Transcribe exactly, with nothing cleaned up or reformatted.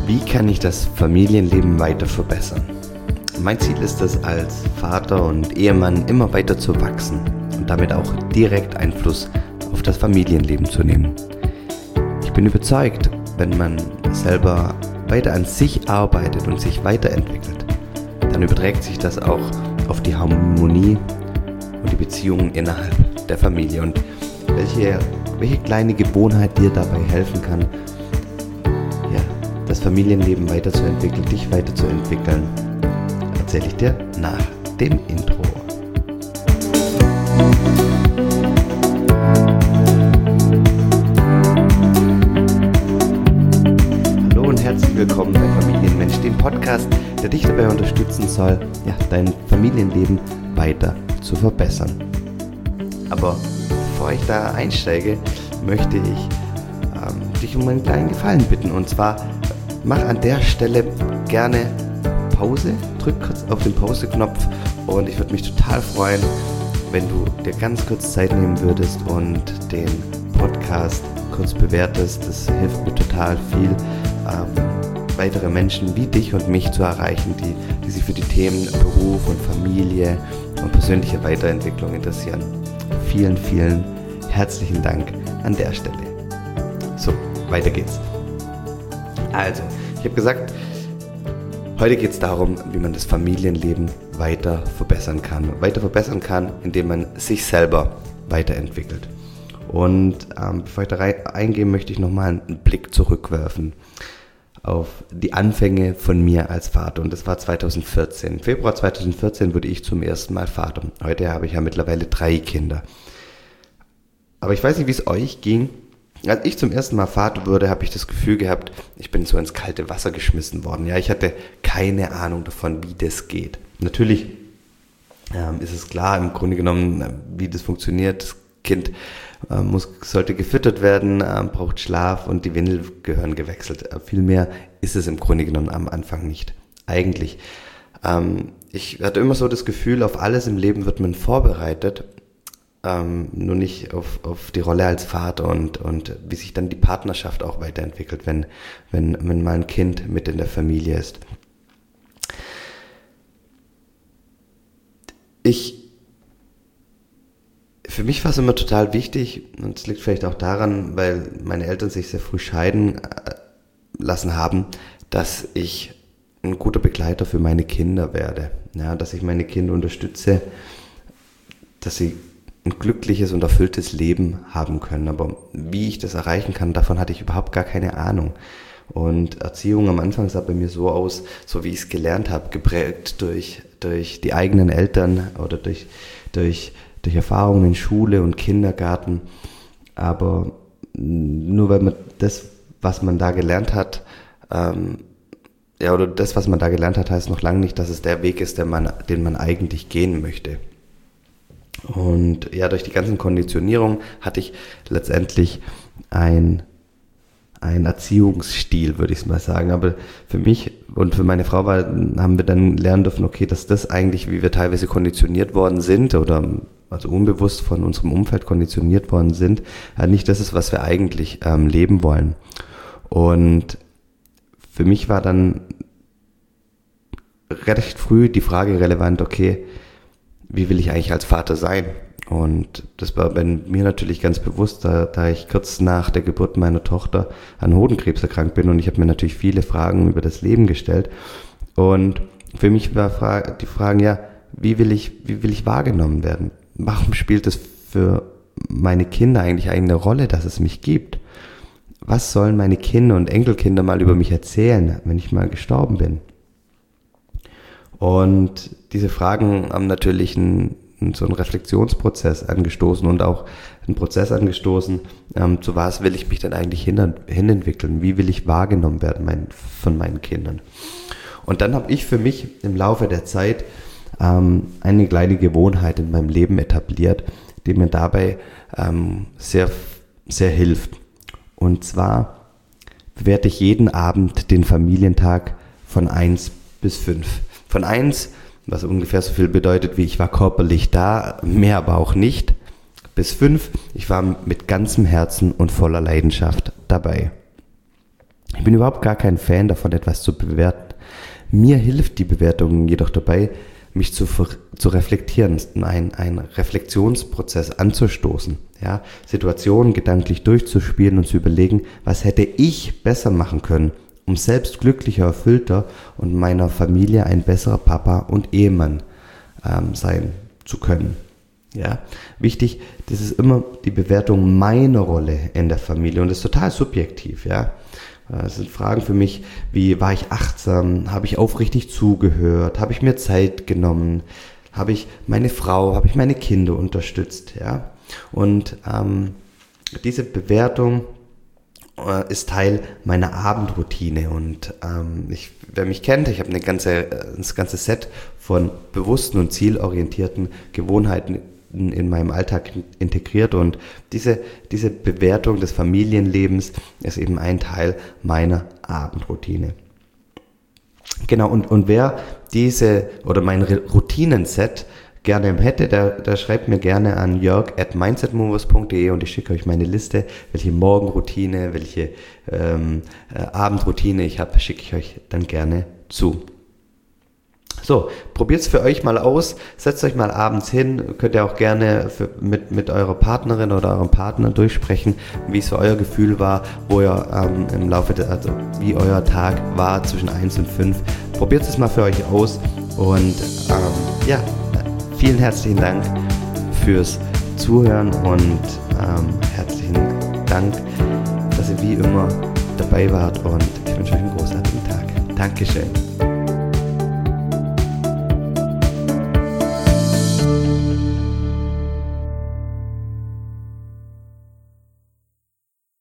Wie kann ich das Familienleben weiter verbessern? Mein Ziel ist es, als Vater und Ehemann immer weiter zu wachsen und damit auch direkt Einfluss auf das Familienleben zu nehmen. Ich bin überzeugt, wenn man selber weiter an sich arbeitet und sich weiterentwickelt, dann überträgt sich das auch auf die Harmonie und die Beziehungen innerhalb der Familie. Und welche, welche kleine Gewohnheit dir dabei helfen kann, ja, das Familienleben weiterzuentwickeln, dich weiterzuentwickeln, erzähle ich dir nach dem Intro. Hallo und herzlich willkommen bei Familienmensch, dem Podcast, der dich dabei unterstützen soll, ja, dein Familienleben weiter zu verbessern. Aber bevor ich da einsteige, möchte ich ähm, dich um einen kleinen Gefallen bitten. Und zwar mach an der Stelle gerne Pause, drück kurz auf den Pause-Knopf und ich würde mich total freuen, wenn du dir ganz kurz Zeit nehmen würdest und den Podcast kurz bewertest. Das hilft mir total viel, ähm, weitere Menschen wie dich und mich zu erreichen, die, die sich für die Themen Beruf und Familie und persönliche Weiterentwicklung interessieren. Vielen, vielen herzlichen Dank an der Stelle. So, weiter geht's. Also, ich habe gesagt, heute geht es darum, wie man das Familienleben weiter verbessern kann. Weiter verbessern kann, indem man sich selber weiterentwickelt. Und ähm, bevor ich da rein, eingehe, möchte ich nochmal einen Blick zurückwerfen auf die Anfänge von mir als Vater. Und das war zweitausendvierzehn. Im Februar zweitausendvierzehn wurde ich zum ersten Mal Vater. Heute habe ich ja mittlerweile drei Kinder. Aber ich weiß nicht, wie es euch ging. Als ich zum ersten Mal Vater wurde, habe ich das Gefühl gehabt, ich bin so ins kalte Wasser geschmissen worden. Ja, ich hatte keine Ahnung davon, wie das geht. Natürlich ähm, ist es klar, im Grunde genommen, wie das funktioniert. Das Kind äh, muss, sollte gefüttert werden, äh, braucht Schlaf und die Windeln gehören gewechselt. Äh, viel mehr ist es im Grunde genommen am Anfang nicht. Eigentlich. Ähm, ich hatte immer so das Gefühl, auf alles im Leben wird man vorbereitet. Ähm, nur nicht auf, auf die Rolle als Vater und, und wie sich dann die Partnerschaft auch weiterentwickelt, wenn, wenn, wenn mal ein Kind mit in der Familie ist. Ich, für mich war es immer total wichtig, und es liegt vielleicht auch daran, weil meine Eltern sich sehr früh scheiden lassen haben, dass ich ein guter Begleiter für meine Kinder werde. Ja, dass ich meine Kinder unterstütze, dass sie ein glückliches und erfülltes Leben haben können. Aber wie ich das erreichen kann, davon hatte ich überhaupt gar keine Ahnung. Und Erziehung am Anfang sah bei mir so aus, so wie ich es gelernt habe, geprägt durch, durch die eigenen Eltern oder durch, durch, durch Erfahrungen in Schule und Kindergarten. Aber nur weil man das, was man da gelernt hat, ähm, ja, oder das, was man da gelernt hat, heißt noch lange nicht, dass es der Weg ist, den man, den man eigentlich gehen möchte. Und ja, durch die ganzen Konditionierungen hatte ich letztendlich ein, ein Erziehungsstil, würde ich mal sagen. Aber für mich und für meine Frau war, haben wir dann lernen dürfen, okay, dass das eigentlich, wie wir teilweise konditioniert worden sind oder also unbewusst von unserem Umfeld konditioniert worden sind, nicht das ist, was wir eigentlich ähm, leben wollen. Und für mich war dann recht früh die Frage relevant, okay, wie will ich eigentlich als Vater sein? Und das war bei mir natürlich ganz bewusst, da, da ich kurz nach der Geburt meiner Tochter an Hodenkrebs erkrankt bin und ich habe mir natürlich viele Fragen über das Leben gestellt. Und für mich war Fra- die Frage, ja, wie will ich, wie will ich wahrgenommen werden? Warum spielt es für meine Kinder eigentlich eine Rolle, dass es mich gibt? Was sollen meine Kinder und Enkelkinder mal über mich erzählen, wenn ich mal gestorben bin? Und diese Fragen haben natürlich einen, so einen Reflexionsprozess angestoßen und auch einen Prozess angestoßen, ähm, zu was will ich mich denn eigentlich hin, hinentwickeln? Wie will ich wahrgenommen werden mein, von meinen Kindern? Und dann habe ich für mich im Laufe der Zeit ähm, eine kleine Gewohnheit in meinem Leben etabliert, die mir dabei ähm, sehr, sehr hilft. Und zwar bewerte ich jeden Abend den Familientag von eins bis fünf. Von eins, was ungefähr so viel bedeutet wie ich war körperlich da, mehr aber auch nicht, bis fünf, ich war mit ganzem Herzen und voller Leidenschaft dabei. Ich Ich bin überhaupt gar kein Fan davon, etwas zu bewerten. Mir hilft die Bewertung jedoch dabei, mich zu, zu reflektieren, einen, einen Reflexionsprozess anzustoßen, ja, Situationen gedanklich durchzuspielen und zu überlegen, was hätte ich besser machen können, um selbst glücklicher, erfüllter und meiner Familie ein besserer Papa und Ehemann ähm, sein zu können. Ja, wichtig, das ist immer die Bewertung meiner Rolle in der Familie und das ist total subjektiv, ja. Es sind Fragen für mich, wie war ich achtsam, habe ich aufrichtig zugehört, habe ich mir Zeit genommen, habe ich meine Frau, habe ich meine Kinder unterstützt, ja. Und ähm, diese Bewertung äh, ist Teil meiner Abendroutine und ähm, ich, wer mich kennt, ich habe eine ganze, das ganze Set von bewussten und zielorientierten Gewohnheiten in meinem Alltag integriert und diese, diese Bewertung des Familienlebens ist eben ein Teil meiner Abendroutine. Genau, und, und wer diese oder mein Routinenset gerne hätte, der, der schreibt mir gerne an jörg at mindsetmovers punkt de und ich schicke euch meine Liste, welche Morgenroutine, welche ähm, äh, Abendroutine ich habe, schicke ich euch dann gerne zu. So, probiert's für euch mal aus, setzt euch mal abends hin, könnt ihr auch gerne für, mit, mit eurer Partnerin oder eurem Partner durchsprechen, wie so euer Gefühl war, wo ihr ähm, im Laufe der, also wie euer Tag war zwischen eins und fünf. Probiert es mal für euch aus und ähm, ja, vielen herzlichen Dank fürs Zuhören und ähm, herzlichen Dank, dass ihr wie immer dabei wart und ich wünsche euch einen großartigen Tag. Dankeschön.